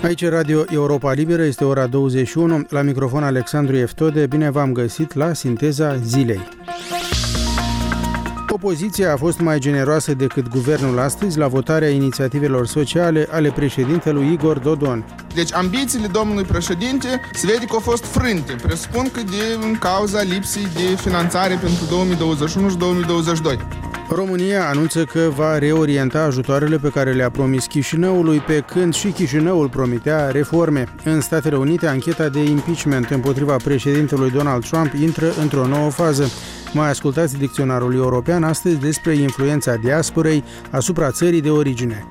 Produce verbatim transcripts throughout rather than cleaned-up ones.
Aici Radio Europa Liberă, este ora douăzeci și unu, la microfon Alexandru Eftode, bine v-am găsit la Sinteza Zilei. Opoziția a fost mai generoasă decât guvernul astăzi la votarea inițiativelor sociale ale președintelui Igor Dodon. Deci ambițiile domnului președinte se vede că au fost frânte. Presupun că din cauza lipsei de finanțare pentru două mii douăzeci și unu și două mii douăzeci și doi. România anunță că va reorienta ajutoarele pe care le-a promis Chișinăului, pe când și Chișinăul promitea reforme. În Statele Unite, ancheta de impeachment împotriva președintelui Donald Trump intră într-o nouă fază. Mai ascultați dicționarul european astăzi despre influența diasporei asupra țării de origine.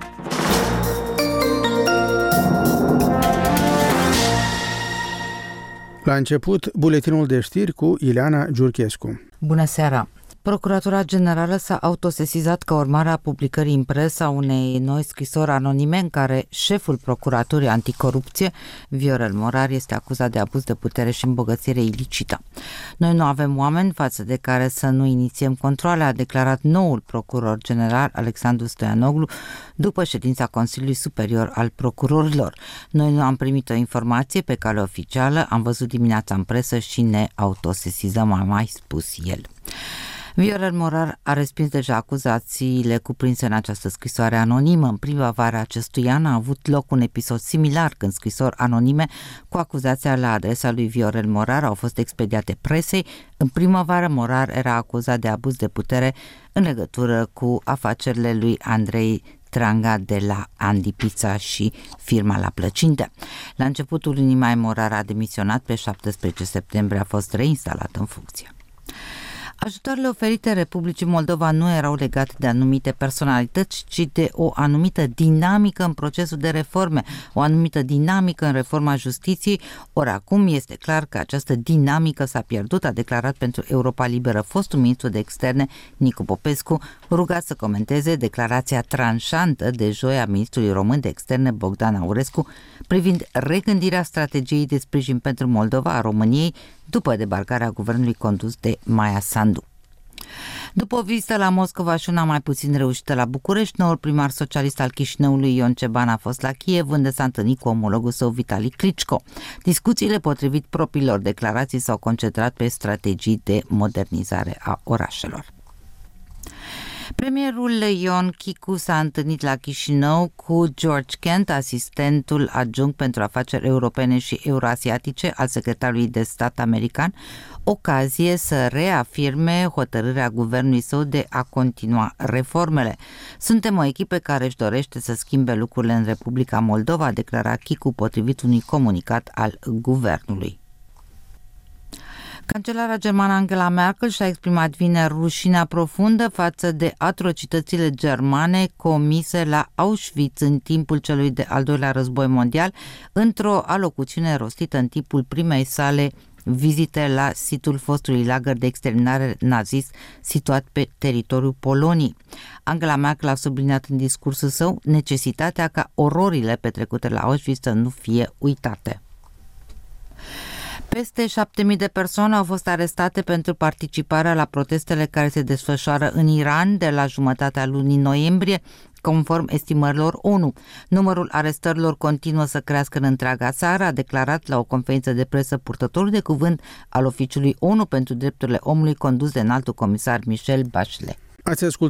La început, buletinul de știri cu Ileana Giurchescu. Bună seara! Procuratura Generală s-a autosesizat ca urmare a publicării în presă a unei noi scrisori anonime în care șeful Procuraturii Anticorupție, Viorel Morar, este acuzat de abuz de putere și îmbogățire ilicită. Noi nu avem oameni față de care să nu inițiem controale, a declarat noul procuror general Alexandru Stoianoglu după ședința Consiliului Superior al Procurorilor. Noi nu am primit o informație pe cale oficială, am văzut dimineața în presă și ne autosesizăm, a mai spus el. Viorel Morar a respins deja acuzațiile cuprinse în această scrisoare anonimă. În primăvara acestui an a avut loc un episod similar când scrisori anonime cu acuzația la adresa lui Viorel Morar au fost expediate presei. În primăvară, Morar era acuzat de abuz de putere în legătură cu afacerile lui Andrei Tranga de la Andy Pizza și firma La Plăcinte. La începutul lunii mai, Morar a demisionat, pe șaptesprezece septembrie a fost reinstalat în funcție. Ajutoarele oferite Republicii Moldova nu erau legate de anumite personalități, ci de o anumită dinamică în procesul de reforme, o anumită dinamică în reforma justiției, ori acum este clar că această dinamică s-a pierdut, a declarat pentru Europa Liberă fostul ministru de externe Nicu Popescu, rugat să comenteze declarația tranșantă de joi a ministrului român de externe Bogdan Aurescu privind regândirea strategiei de sprijin pentru Moldova a României după debarcarea guvernului condus de Maia Sandu. După o vizită la Moscova și una mai puțin reușită la București, noul primar socialist al Chișinăului, Ion Ceban, a fost la Kiev, unde s-a întâlnit cu omologul său, Vitali Klitschko. Discuțiile, potrivit propriilor declarații, s-au concentrat pe strategii de modernizare a orașelor. Premierul Ion Chicu s-a întâlnit la Chișinău cu George Kent, asistentul adjunct pentru afaceri europene și euroasiatice al secretarului de stat american, ocazie să reafirme hotărârea guvernului său de a continua reformele. Suntem o echipă care își dorește să schimbe lucrurile în Republica Moldova, a declarat Chicu potrivit unui comunicat al guvernului. Cancelara germană Angela Merkel și-a exprimat vineri rușinea profundă față de atrocitățile germane comise la Auschwitz în timpul celui de-al doilea război mondial, într-o alocuțiune rostită în timpul primei sale vizite la situl fostului lagăr de exterminare nazist situat pe teritoriul Poloniei. Angela Merkel a subliniat în discursul său necesitatea ca ororile petrecute la Auschwitz să nu fie uitate. Peste șapte mii de persoane au fost arestate pentru participarea la protestele care se desfășoară în Iran de la jumătatea lunii noiembrie, conform estimărilor ONU. Numărul arestărilor continuă să crească în întreaga țară, a declarat la o conferință de presă purtătorul de cuvânt al Oficiului ONU pentru Drepturile Omului condus de înaltul comisar Michelle Bachelet. Ați ascultat